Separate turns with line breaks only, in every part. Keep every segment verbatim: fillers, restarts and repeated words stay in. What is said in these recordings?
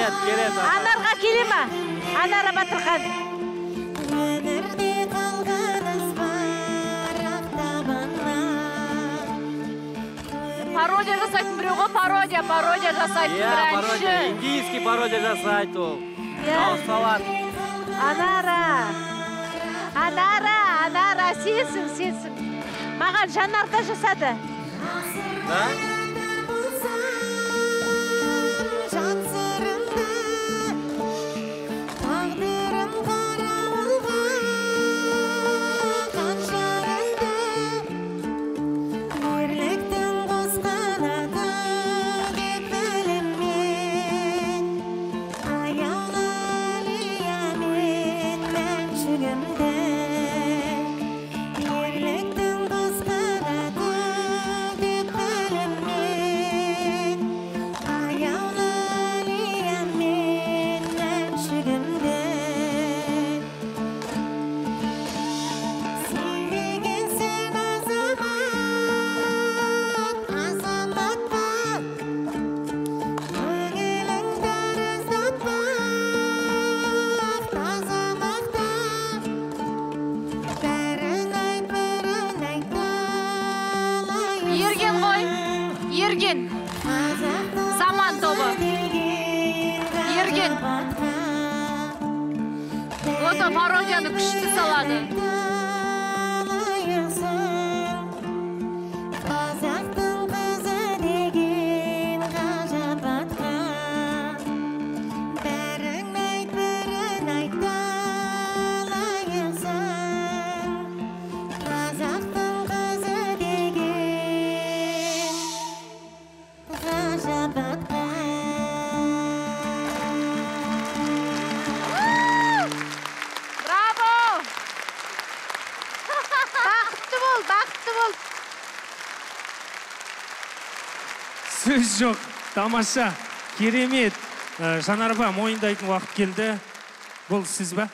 Келет, келет.
Анарға келе ма? Анара Батырхан.
Пародия жасайтын біреу ғой, пародия, пародия жасайтын бір әнші.
Пародия, индийский пародия жасайды ол. Дауыс салады.
Анара. Анара, Анара, сенсің, сенсің. Маған Жанарда жасады.
Да?
Ерген. Саман тобы. Ерген. Ота пародияны күшті салады.
Сөз жоқ, тамаша, керемет. Жанар апа, мойындайтын уақыт келді. Бұл сіз ба?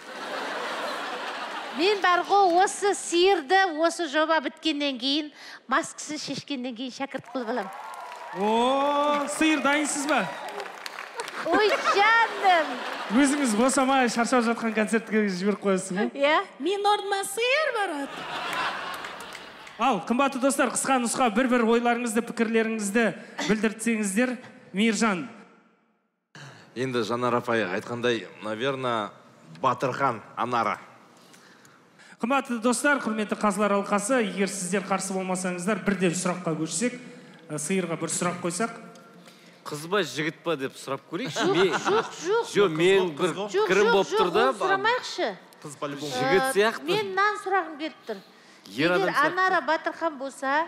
Мен бар ғой, осы сиырды, осы жоба біткеннен кейін, маскасын шешкеннен кейін шәкірт қылып алам.
О, сиыр дайынсыз ба?
Ой, жаным.
Өзіңіз босамай шаршап жатқан концертке жіберіп қоясыз ба?
Иә.
Мен орныма сиыр барады.
Ал, қымбатты достар, қысқа нұсқа бір-бір ойларыңызды, пікірлеріңізді білдіртсеңіздер. Мейіржан.
Енді Жанар апай айтқандай, наверное, Батырхан, Анара.
Қымбатты достар, құрметті қазылар алқасы, егер сіздер қарсы болмасаңыздар, бірден сұраққа көшсек, сиырға бір сұрақ қойсақ.
Қыз ба, жігіт па деп сұрап көрейікші.
Жоқ, жоқ, жоқ.
Жоқ, мен бір кірім болып тұрды.
Сұрамайықшы.
Қыз по-любому. Жігіт сияқты.
Мен нан сұрағым келіп тұр. Егер Анара Батырхан болса,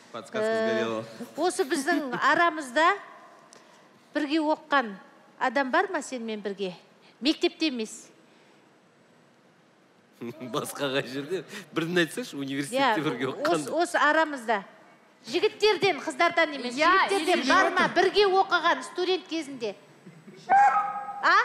осы біздің арамызда бірге оққан адам бар ма сенімен бірге? Мектепте емес.
Басқаға жерде. Бірден айтсаңшы, университетте бірге оққан.
Осы арамызда. Жігіттерден, қыздардан емес. Жігіттерден бар ма бірге оқыған студент кезінде? А?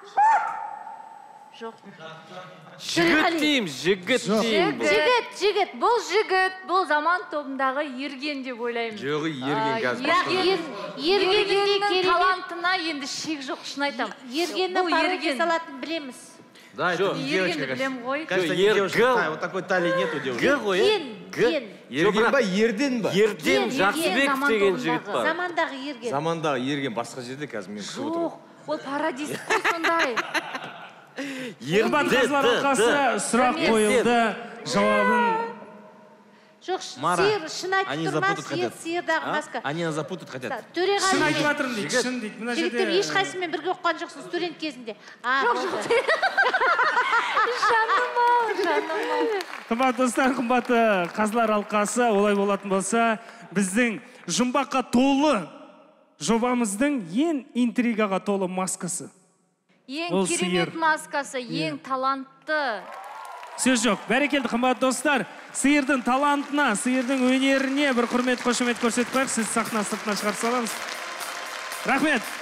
Жоқ.
Жігіт дейм, жігіт дейм.
Жігіт, жігіт. Бұл жігіт, бұл заман тобындағы ерген деп ойлаймын.
Жоғы ерген қазір.
Ергеннің талантына енді шек жоқ, шын айтам.
Ергеннің пародия салатын білеміз.
Да, это не девочка.
Ергенді білем ғой.
Кажется, не девушка. Вот такой талии нету девушки.
Г ғой,
Ген.
Ерген ба, ерден ба?
Ерден Жақсыбек деген жігіт бар.
Замандағы ерген.
Замандағы ерген басқа жерде қазір мен күтіп отырмын.
Жоқ, ол пародист қой сондай.
Қымбат қазылар алқасы, сұрақ қойылды, жауабын...
Жоқ, сиыр, шын айтып тұрма, сиырдағы маска.
Они нас запутать хотят.
Шын айтып жатырмын дейді, шын дейді.
Жігіттер ешқайсымен бірге оққан жоқсың студент кезінде.
Жоқ, жоқ. Жаным ау, жаным ау.
Қымбат достар, қымбатты қазылар алқасы, олай болатын болса, біздің жұмбаққа толы жобамыздың ең интригаға толы маскасы.
Ең керемет маскасы, ең талантты.
Сөз жоқ. Бәрекелді қымбат достар, сиырдың талантына, сиырдың өнеріне бір құрмет, қошемет көрсетіп қойық. Сіз сахна сыртына шығарып саламыз. Рахмет.